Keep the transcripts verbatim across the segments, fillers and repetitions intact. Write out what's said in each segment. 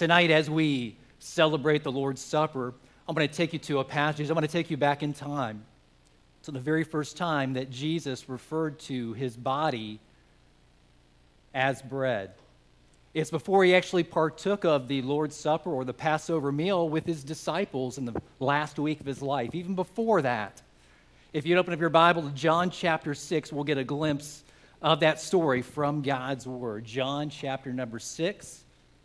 Tonight, as we celebrate the Lord's Supper, I'm going to take you to a passage. I'm going to take you back in time to the very first time that Jesus referred to his body as bread. It's before he actually partook of the Lord's Supper or the Passover meal with his disciples in the last week of his life. Even before that, if you'd open up your Bible to John chapter six, we'll get a glimpse of that story from God's Word. John chapter number six.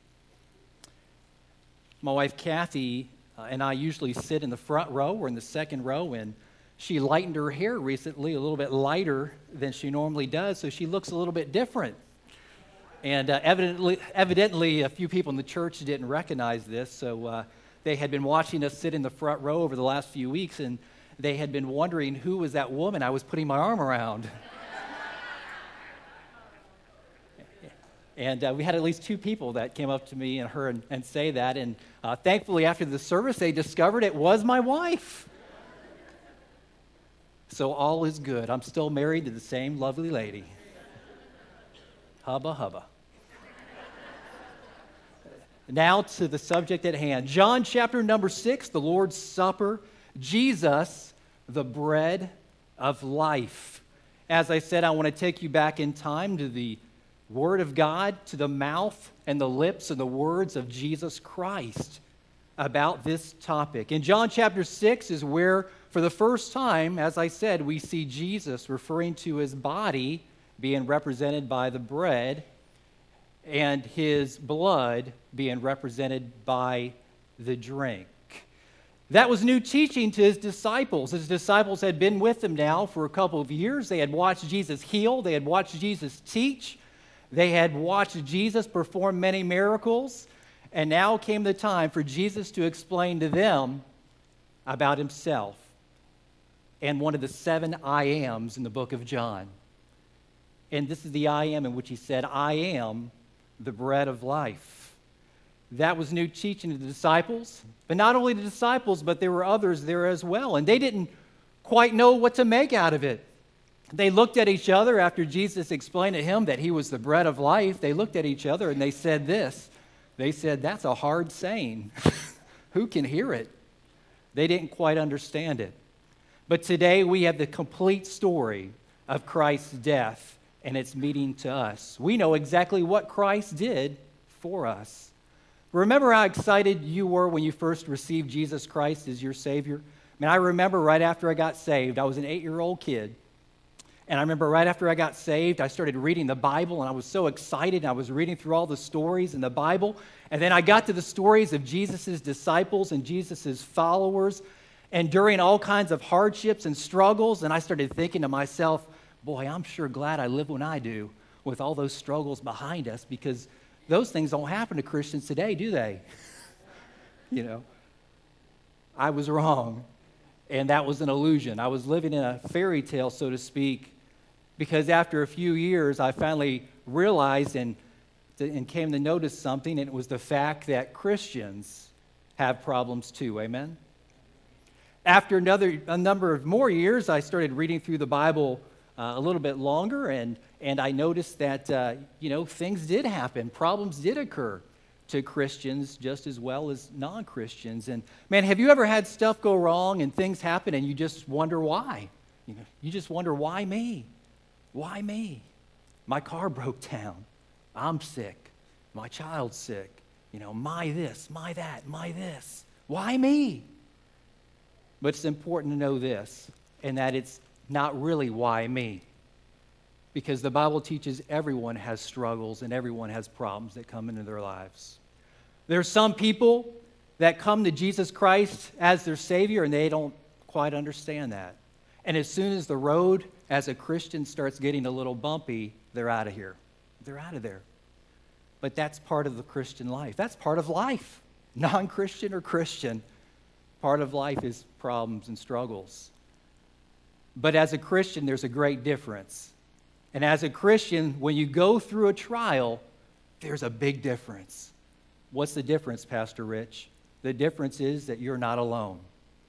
My wife Kathy uh, and I usually sit in the front row or in the second row, and she lightened her hair recently a little bit lighter than she normally does, so she looks a little bit different. And uh, evidently, evidently, a few people in the church didn't recognize this, so uh, they had been watching us sit in the front row over the last few weeks, and they had been wondering who was that woman I was putting my arm around. And uh, we had at least two people that came up to me and her and, and say that. And uh, thankfully, after the service, they discovered it was my wife. So all is good. I'm still married to the same lovely lady. Hubba, hubba. Now to the subject at hand. John chapter number six, the Lord's Supper. Jesus, the bread of life. As I said, I want to take you back in time to the Word of God, to the mouth and the lips and the words of Jesus Christ about this topic. In John chapter six is where, for the first time, as I said, we see Jesus referring to his body being represented by the bread and his blood being represented by the drink. That was new teaching to his disciples. His disciples had been with him now for a couple of years. They had watched Jesus heal. They had watched Jesus teach. They had watched Jesus perform many miracles, and now came the time for Jesus to explain to them about himself and one of the seven I ams in the book of John. And this is the I am in which he said, I am the bread of life. That was new teaching to the disciples, but not only the disciples, but there were others there as well, and they didn't quite know what to make out of it. They looked at each other after Jesus explained to him that he was the bread of life. They looked at each other and they said this. They said, that's a hard saying. Who can hear it? They didn't quite understand it. But today we have the complete story of Christ's death and its meaning to us. We know exactly what Christ did for us. Remember how excited you were when you first received Jesus Christ as your Savior? I mean, I remember right after I got saved, I was an eight-year-old kid. And I remember right after I got saved, I started reading the Bible, and I was so excited. I was reading through all the stories in the Bible. And then I got to the stories of Jesus' disciples and Jesus' followers, and during all kinds of hardships and struggles, and I started thinking to myself, boy, I'm sure glad I live when I do with all those struggles behind us, because those things don't happen to Christians today, do they? You know, I was wrong, and that was an illusion. I was living in a fairy tale, so to speak, because after a few years, I finally realized and, and came to notice something, and it was the fact that Christians have problems too. Amen? After another a number of more years, I started reading through the Bible uh, a little bit longer, and, and I noticed that, uh, you know, things did happen. Problems did occur to Christians just as well as non-Christians. And, man, have you ever had stuff go wrong and things happen and you just wonder why? You know, you just wonder, why me? Why me? My car broke down. I'm sick. My child's sick. You know, my this, my that, my this. Why me? But it's important to know this, and that it's not really why me. Because the Bible teaches everyone has struggles and everyone has problems that come into their lives. There are some people that come to Jesus Christ as their Savior, and they don't quite understand that. And as soon as the road as a Christian starts getting a little bumpy, they're out of here. They're out of there. But that's part of the Christian life. That's part of life. Non-Christian or Christian, part of life is problems and struggles. But as a Christian, there's a great difference. And as a Christian, when you go through a trial, there's a big difference. What's the difference, Pastor Rich? The difference is that you're not alone.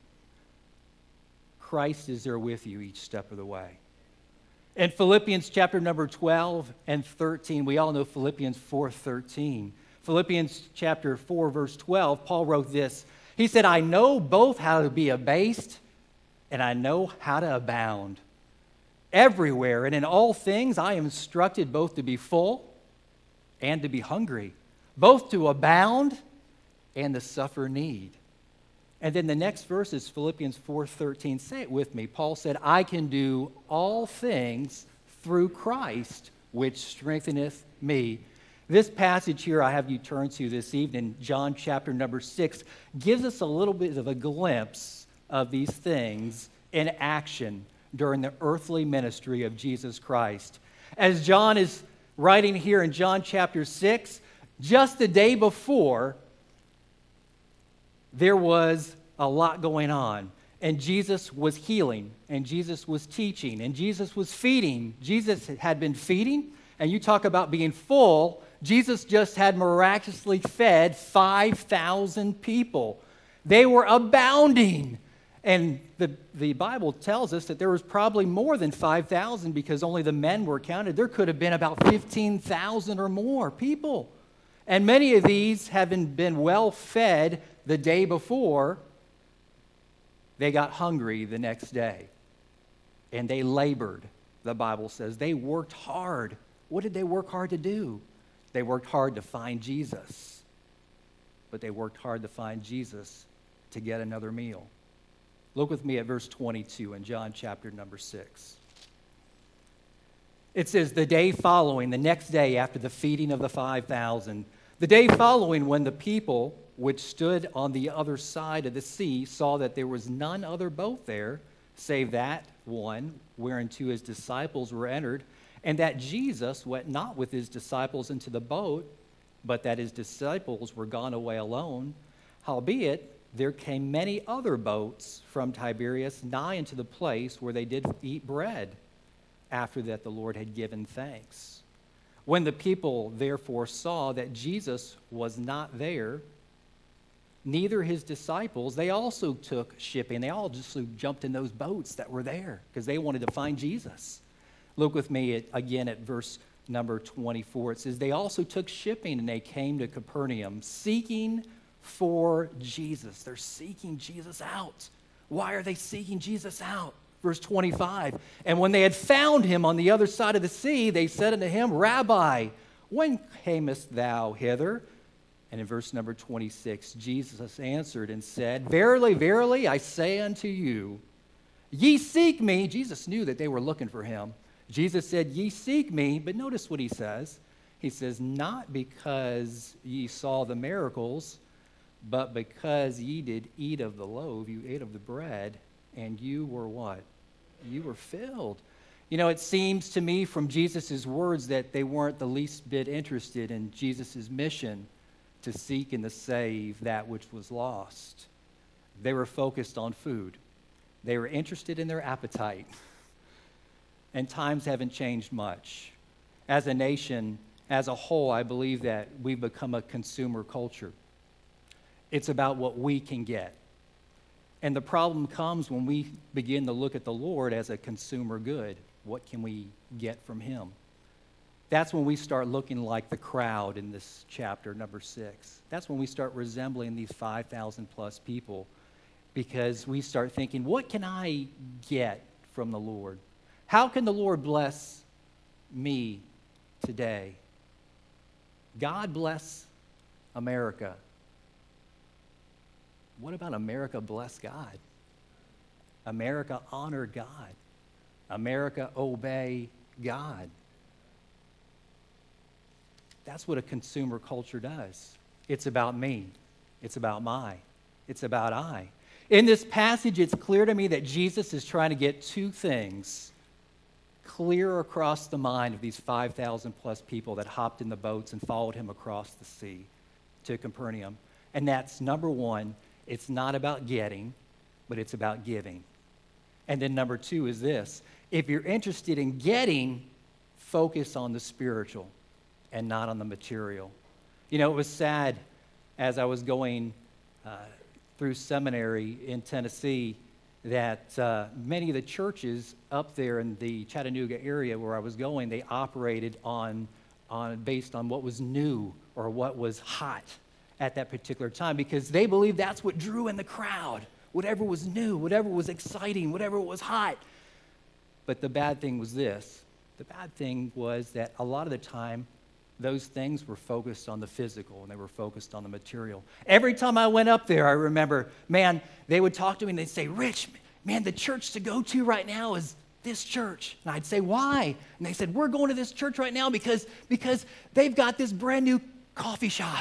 Christ is there with you each step of the way. In Philippians chapter number twelve and thirteen, we all know Philippians four thirteen. Philippians chapter four, verse twelve, Paul wrote this. He said, I know both how to be abased and I know how to abound. Everywhere and in all things I am instructed both to be full and to be hungry, both to abound and to suffer need. And then the next verse is Philippians four thirteen. Say it with me. Paul said, I can do all things through Christ, which strengtheneth me. This passage here I have you turn to this evening, John chapter number six, gives us a little bit of a glimpse of these things in action during the earthly ministry of Jesus Christ. As John is writing here in John chapter six, just the day before, there was a lot going on. And Jesus was healing, and Jesus was teaching, and Jesus was feeding. Jesus had been feeding, and you talk about being full. Jesus just had miraculously fed five thousand people. They were abounding. And the, the Bible tells us that there was probably more than five thousand because only the men were counted. There could have been about fifteen thousand or more people. And many of these, having been well fed the day before, they got hungry the next day. And they labored, the Bible says. They worked hard. What did they work hard to do? They worked hard to find Jesus. But they worked hard to find Jesus to get another meal. Look with me at verse twenty-two in John chapter number six. It says, the day following, the next day after the feeding of the five thousand, the day following when the people which stood on the other side of the sea saw that there was none other boat there, save that one whereinto his disciples were entered, and that Jesus went not with his disciples into the boat, but that his disciples were gone away alone. Howbeit, there came many other boats from Tiberias nigh unto the place where they did eat bread, after that the Lord had given thanks. When the people therefore saw that Jesus was not there, neither his disciples, they also took shipping. They all just jumped in those boats that were there because they wanted to find Jesus. Look with me at, again at verse number twenty-four. It says, they also took shipping and they came to Capernaum seeking for Jesus. They're seeking Jesus out. Why are they seeking Jesus out? Verse twenty-five, and when they had found him on the other side of the sea, they said unto him, Rabbi, when camest thou hither? And in verse number twenty-six, Jesus answered and said, Verily, verily, I say unto you, ye seek me. Jesus knew that they were looking for him. Jesus said, ye seek me, but notice what he says. He says, not because ye saw the miracles, but because ye did eat of the loaf, you ate of the bread, and you were what? You were filled. You know, it seems to me from Jesus' words that they weren't the least bit interested in Jesus' mission to seek and to save that which was lost. They were focused on food. They were interested in their appetite. And times haven't changed much. As a nation, as a whole, I believe that we've become a consumer culture. It's about what we can get. And the problem comes when we begin to look at the Lord as a consumer good. What can we get from him? That's when we start looking like the crowd in this chapter, number six. That's when we start resembling these five thousand plus people, because we start thinking, what can I get from the Lord? How can the Lord bless me today? God bless America. What about America bless God? America honor God. America obey God. That's what a consumer culture does. It's about me. It's about my. It's about I. In this passage, it's clear to me that Jesus is trying to get two things clear across the mind of these five thousand plus people that hopped in the boats and followed him across the sea to Capernaum. And that's, number one, it's not about getting, but it's about giving. And then number two is this. If you're interested in getting, focus on the spiritual and not on the material. You know, it was sad as I was going uh, through seminary in Tennessee that uh, many of the churches up there in the Chattanooga area where I was going, they operated on on based on what was new or what was hot at that particular time, because they believed that's what drew in the crowd. Whatever was new, whatever was exciting, whatever was hot. But the bad thing was this. The bad thing was that a lot of the time, those things were focused on the physical and they were focused on the material. Every time I went up there, I remember, man, they would talk to me and they'd say, Rich, man, the church to go to right now is this church. And I'd say, why? And they said, we're going to this church right now because, because they've got this brand new coffee shop.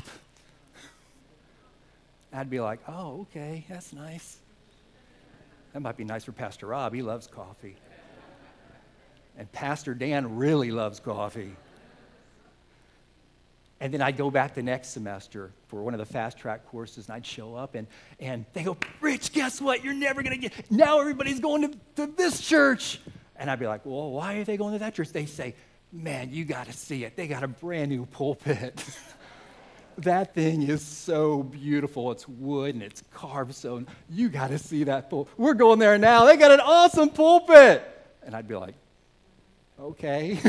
I'd be like, oh, okay, that's nice. That might be nice for Pastor Rob. He loves coffee. And Pastor Dan really loves coffee. And then I'd go back the next semester for one of the fast track courses, and I'd show up, and, and they go, Rich, guess what? You're never going to get, now everybody's going to, to this church. And I'd be like, well, why are they going to that church? They say, man, you got to see it. They got a brand new pulpit. That thing is so beautiful. It's wood, and it's carved, so you got to see that pulpit. We're going there now. They got an awesome pulpit. And I'd be like, okay.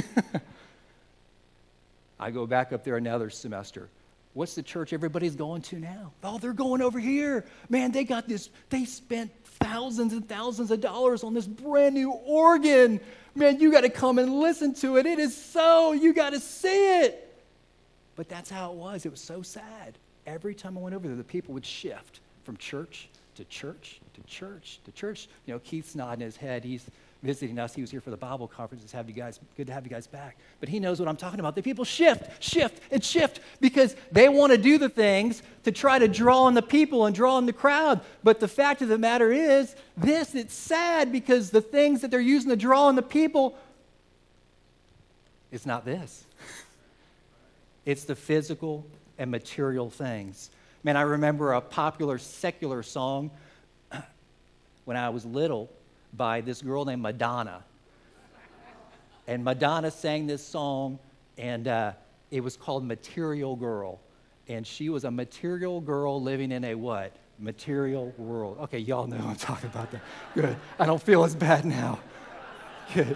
I go back up there another semester. What's the church everybody's going to now? Oh, they're going over here. Man, they got this, they spent thousands and thousands of dollars on this brand new organ. Man, you got to come and listen to it. It is so, you got to see it. But that's how it was. It was so sad. Every time I went over there, the people would shift from church to church to church to church. You know, Keith's nodding his head. He's visiting us. He was here for the Bible conference. It's have you guys, good to have you guys back. But he knows what I'm talking about. The people shift, shift, and shift because they want to do the things to try to draw in the people and draw in the crowd. But the fact of the matter is, this, it's sad because the things that they're using to draw in the people, it's not this. It's the physical and material things. Man, I remember a popular secular song when I was little by this girl named Madonna. And Madonna sang this song, and uh, it was called Material Girl. And she was a material girl living in a what? Material world. Okay, y'all know I'm talking about that. Good. I don't feel as bad now. Good.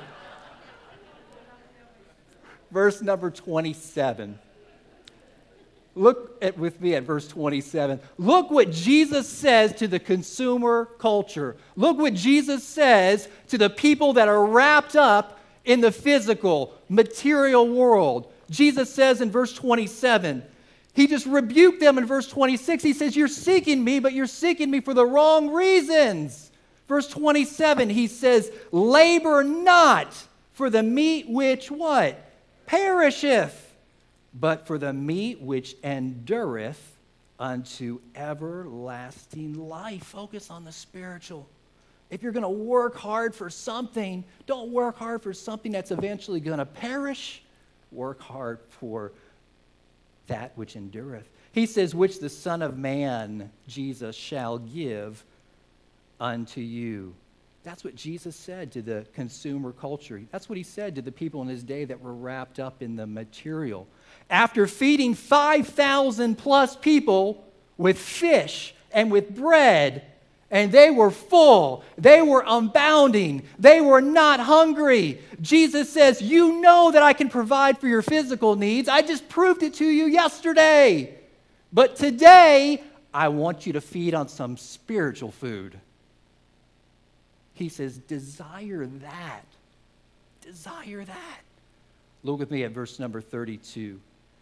Verse number twenty-seven. Look at, with me at verse twenty-seven. Look what Jesus says to the consumer culture. Look what Jesus says to the people that are wrapped up in the physical, material world. Jesus says in verse twenty-seven, he just rebuked them in verse twenty-six. He says, you're seeking me, but you're seeking me for the wrong reasons. Verse twenty-seven, he says, labor not for the meat which what? Perisheth, but for the meat which endureth unto everlasting life. Focus on the spiritual. If you're going to work hard for something, don't work hard for something that's eventually going to perish. Work hard for that which endureth. He says, which the Son of Man, Jesus, shall give unto you. That's what Jesus said to the consumer culture. That's what he said to the people in his day that were wrapped up in the material. After feeding five thousand plus people with fish and with bread, and they were full, they were abounding, they were not hungry. Jesus says, you know that I can provide for your physical needs. I just proved it to you yesterday. But today, I want you to feed on some spiritual food. He says, desire that. Desire that. Look with me at verse number thirty-two.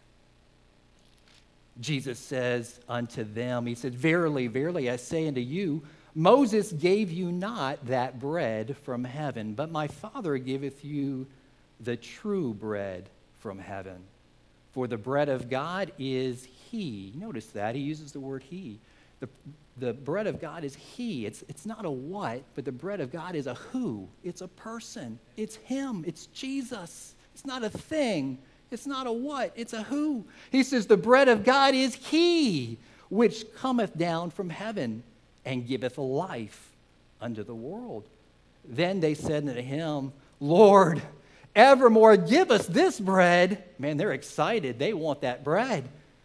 Jesus says unto them, he said, verily, verily, I say unto you, Moses gave you not that bread from heaven, but my Father giveth you the true bread from heaven. For the bread of God is he. Notice that. He uses the word he. The, the bread of God is he. It's, it's not a what, but the bread of God is a who. It's a person. It's him. It's Jesus. It's not a thing. It's not a what. It's a who. He says the bread of God is he, which cometh down from heaven and giveth life unto the world. Then they said unto him, Lord, evermore give us this bread. Man, they're excited. They want that bread.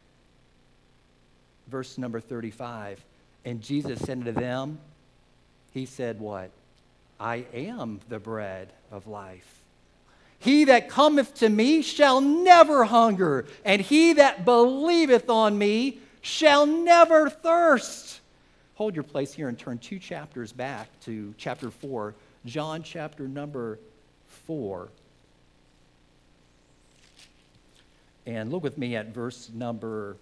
Verse number thirty-five. And Jesus said unto them, he said what? I am the bread of life. He that cometh to me shall never hunger, and he that believeth on me shall never thirst. Hold your place here and turn two chapters back to chapter four, John chapter number four. And look with me at verse number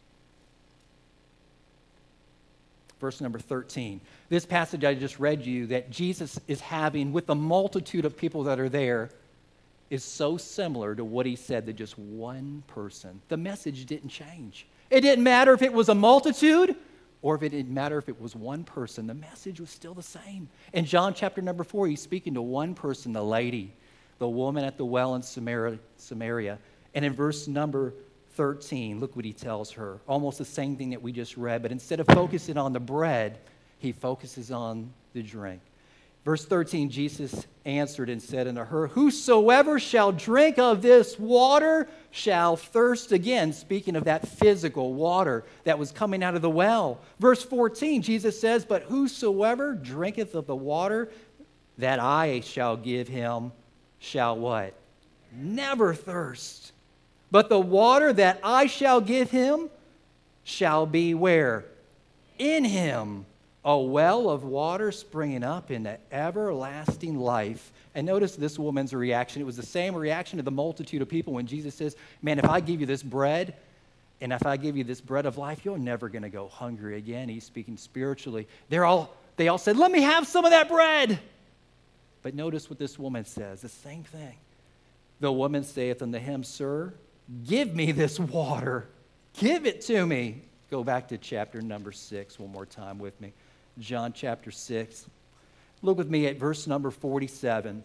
verse number thirteen. This passage I just read you that Jesus is having with the multitude of people that are there is so similar to what he said to just one person. The message didn't change. It didn't matter if it was a multitude or if it didn't matter if it was one person. The message was still the same. In John chapter number four, he's speaking to one person, the lady, the woman at the well in Samaria. And in verse number thirteen, look what he tells her. Almost the same thing that we just read, but instead of focusing on the bread, he focuses on the drink. Verse thirteen, Jesus answered and said unto her, whosoever shall drink of this water shall thirst again. Speaking of that physical water that was coming out of the well. Verse fourteen, Jesus says, but whosoever drinketh of the water that I shall give him shall what? Never thirst. But the water that I shall give him shall be where? In him. A well of water springing up into everlasting life. And notice this woman's reaction. It was the same reaction to the multitude of people when Jesus says, man, if I give you this bread, and if I give you this bread of life, you're never going to go hungry again. He's speaking spiritually. They're all, they all said, let me have some of that bread. But notice what this woman says, the same thing. The woman saith unto him, sir, give me this water. Give it to me. Go back to chapter number six one more time with me. John chapter six. Look with me at verse number forty-seven.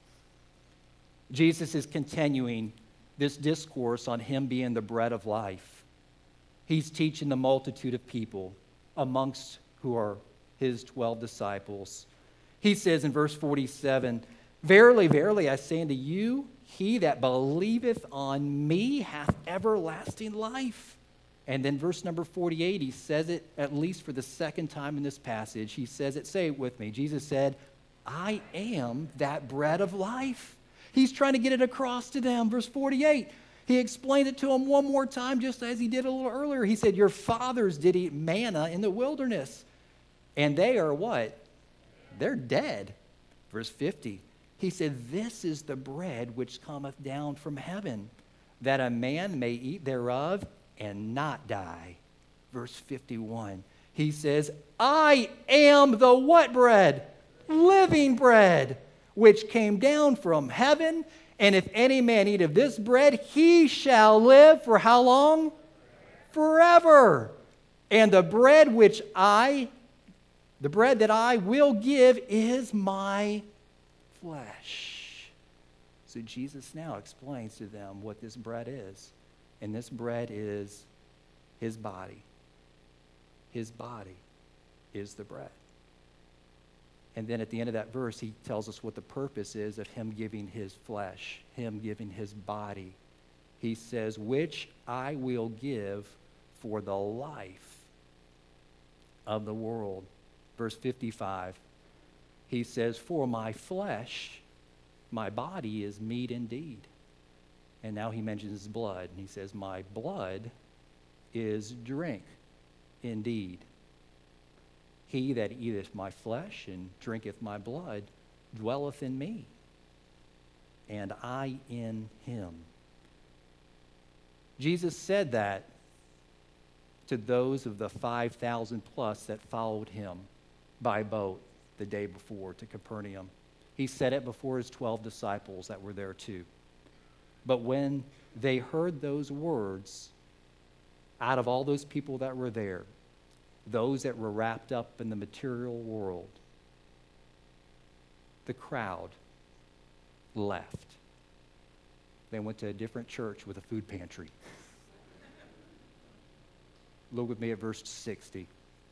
Jesus is continuing this discourse on him being the bread of life. He's teaching the multitude of people amongst who are his twelve disciples. He says in verse forty-seven, verily, verily, I say unto you, he that believeth on me hath everlasting life. And then verse number forty-eight, he says it at least for the second time in this passage. He says it, say it with me. Jesus said, I am that bread of life. He's trying to get it across to them. Verse forty-eight, he explained it to them one more time just as he did a little earlier. He said, your fathers did eat manna in the wilderness, and they are what? They're dead. Verse fifty, he said, this is the bread which cometh down from heaven, that a man may eat thereof and not die. Verse fifty-one, he says, I am the what bread? Living bread, which came down from heaven, and if any man eat of this bread, he shall live for how long? Forever. And the bread which I, the bread that I will give is my flesh. So Jesus now explains to them what this bread is. And this bread is his body. His body is the bread. And then at the end of that verse, he tells us what the purpose is of him giving his flesh, him giving his body. He says, which I will give for the life of the world. Verse fifty-five, he says, for my flesh, my body is meat indeed. And now he mentions his blood, and he says, my blood is drink indeed. He that eateth my flesh and drinketh my blood dwelleth in me, and I in him. Jesus said that to those of the five thousand plus that followed him by boat the day before to Capernaum. He said it before his twelve disciples that were there too. But when they heard those words, out of all those people that were there, those that were wrapped up in the material world, the crowd left. They went to a different church with a food pantry. Look with me at verse sixty.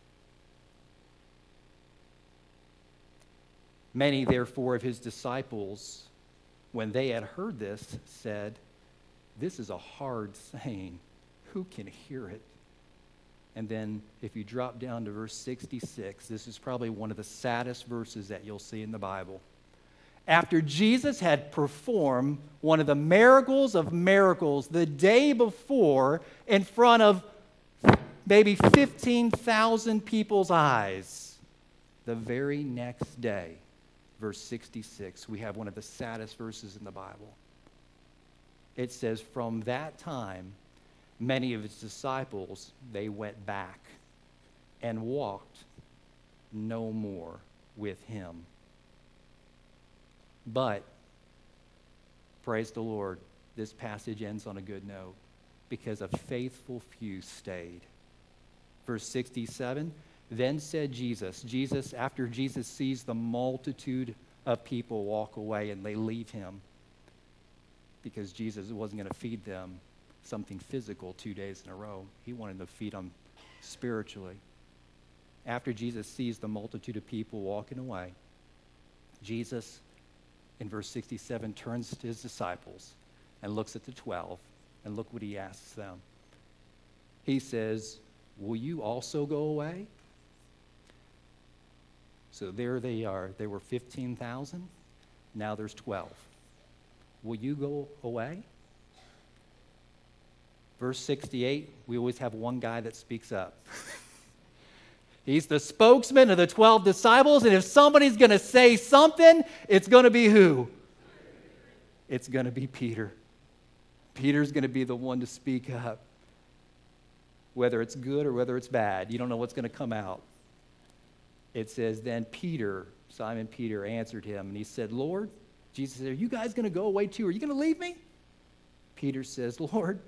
Many, therefore, of his disciples, when they had heard this, said, this is a hard saying. Who can hear it? And then if you drop down to verse sixty-six, this is probably one of the saddest verses that you'll see in the Bible. after Jesus had performed one of the miracles of miracles the day before in front of maybe fifteen thousand people's eyes, the very next day, verse sixty-six, we have one of the saddest verses in the Bible. It says, from that time, many of his disciples, they went back and walked no more with him. But, praise the Lord, this passage ends on a good note because a faithful few stayed. Verse sixty-seven, then said Jesus, Jesus, after Jesus sees the multitude of people walk away and they leave him because Jesus wasn't going to feed them something physical two days in a row. He wanted to feed them spiritually. After Jesus sees the multitude of people walking away, Jesus, in verse sixty-seven, turns to his disciples and looks at the twelve, and look what he asks them. He says, will you also go away? So there they are. There were fifteen thousand. Now there's twelve. Will you go away? Verse sixty-eight, we always have one guy that speaks up. He's the spokesman of the twelve disciples, and if somebody's going to say something, it's going to be who? It's going to be Peter. Peter's going to be the one to speak up. Whether it's good or whether it's bad, you don't know what's going to come out. It says, then Peter, Simon Peter, answered him, and he said, Lord, Jesus said, are you guys going to go away too? Are you going to leave me? Peter says, Lord,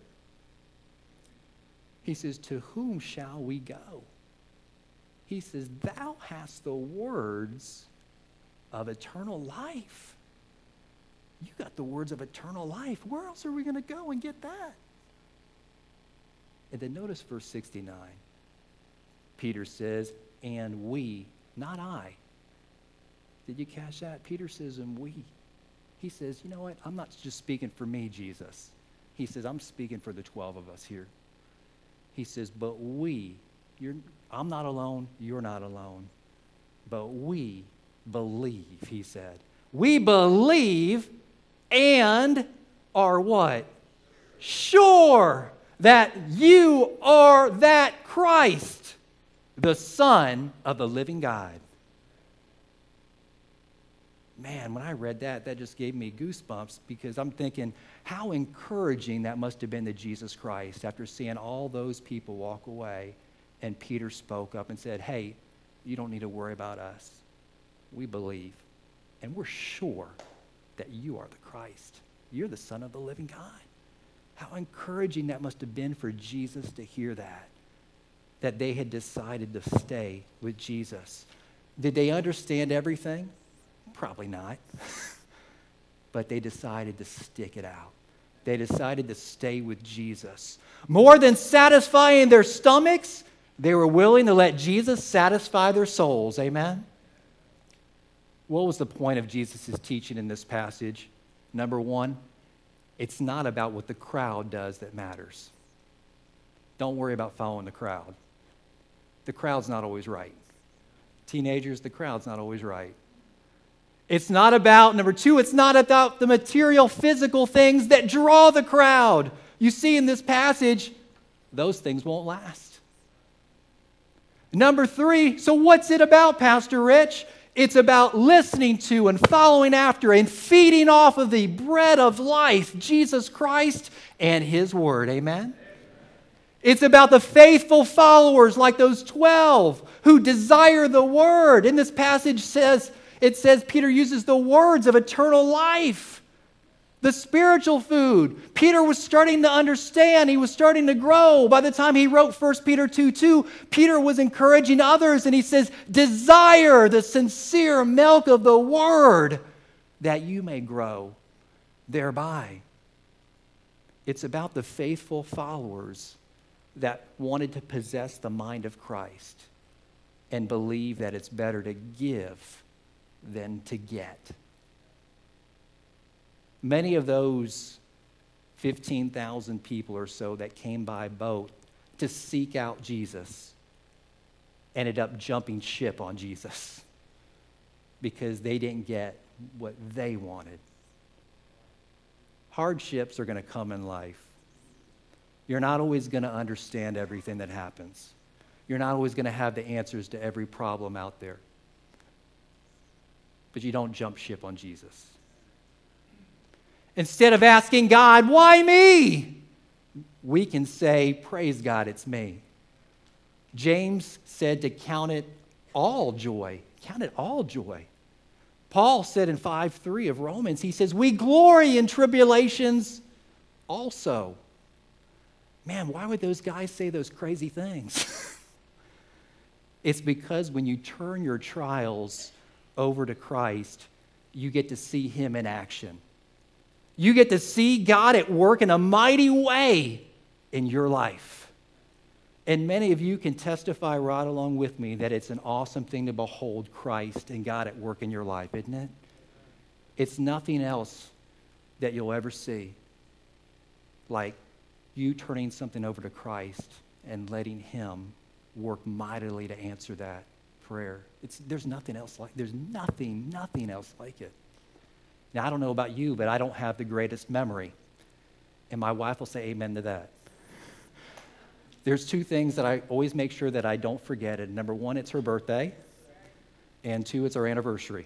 he says, to whom shall we go? He says, thou hast the words of eternal life. You got the words of eternal life. Where else are we going to go and get that? And then notice verse sixty-nine. Peter says, and we, not I. Did you catch that? Peter says, and we. He says, you know what? I'm not just speaking for me, Jesus. He says, I'm speaking for the twelve of us here. He says, but we, you're, I'm not alone, you're not alone. But we believe, he said. We believe and are what? Sure that you are that Christ, the Son of the living God. Man, when I read that, that just gave me goosebumps because I'm thinking how encouraging that must have been to Jesus Christ after seeing all those people walk away. And Peter spoke up and said, hey, you don't need to worry about us. We believe, and we're sure that you are the Christ. You're the Son of the living God. How encouraging that must have been for Jesus to hear that, that they had decided to stay with Jesus. Did they understand everything? Probably not. But they decided to stick it out. They decided to stay with Jesus. More than satisfying their stomachs, they were willing to let Jesus satisfy their souls. Amen? What was the point of Jesus' teaching in this passage? Number one, it's not about what the crowd does that matters. Don't worry about following the crowd. The crowd's not always right. Teenagers, the crowd's not always right. It's not about, number two, it's not about the material, physical things that draw the crowd. You see in this passage, those things won't last. Number three, so what's it about, Pastor Rich? It's about listening to and following after and feeding off of the bread of life, Jesus Christ and His Word. Amen? It's about the faithful followers like those twelve who desire the Word. In this passage says, it says Peter uses the words of eternal life, the spiritual food. Peter was starting to understand. He was starting to grow. By the time he wrote First Peter two two, Peter was encouraging others, and he says, desire the sincere milk of the Word that you may grow thereby. It's about the faithful followers that wanted to possess the mind of Christ and believe that it's better to give than to get. Many of those fifteen thousand people or so that came by boat to seek out Jesus ended up jumping ship on Jesus because they didn't get what they wanted. Hardships are going to come in life. You're not always going to understand everything that happens. You're not always going to have the answers to every problem out there. But you don't jump ship on Jesus. Instead of asking God, why me? We can say, praise God, it's me. James said to count it all joy. Count it all joy. Paul said in five three of Romans, he says, we glory in tribulations also. Man, why would those guys say those crazy things? It's because when you turn your trials over to Christ, you get to see him in action. You get to see God at work in a mighty way in your life. And many of you can testify right along with me that it's an awesome thing to behold Christ and God at work in your life, isn't it? It's nothing else that you'll ever see like you turning something over to Christ and letting him work mightily to answer that prayer. It's, there's nothing else like, there's nothing, nothing else like it. Now, I don't know about you, but I don't have the greatest memory. And my wife will say amen to that. There's two things that I always make sure that I don't forget. And number one, it's her birthday. And two, it's our anniversary.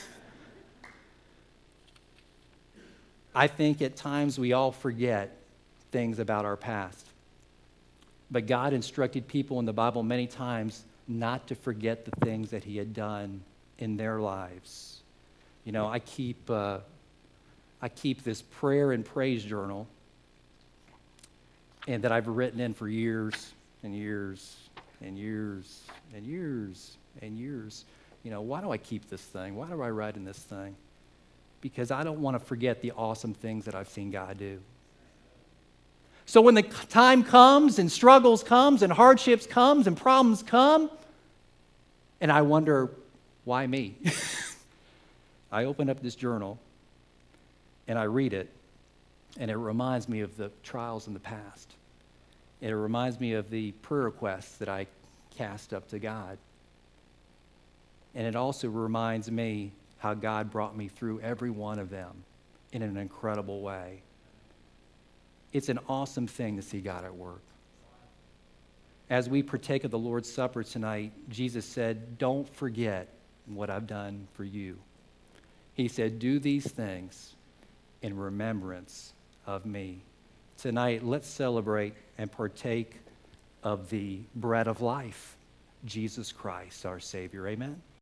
I think at times we all forget things about our past. But God instructed people in the Bible many times not to forget the things that he had done in their lives. You know, I keep, uh, I keep this prayer and praise journal and that I've written in for years and years and years and years and years. You know, why do I keep this thing? Why do I write in this thing? Because I don't want to forget the awesome things that I've seen God do. So when the time comes and struggles comes and hardships comes and problems come, and I wonder, why me? I open up this journal and I read it, and it reminds me of the trials in the past. It reminds me of the prayer requests that I cast up to God. And it also reminds me how God brought me through every one of them in an incredible way. It's an awesome thing to see God at work. As we partake of the Lord's Supper tonight, Jesus said, don't forget what I've done for you. He said, do these things in remembrance of me. Tonight, let's celebrate and partake of the bread of life, Jesus Christ, our Savior. Amen.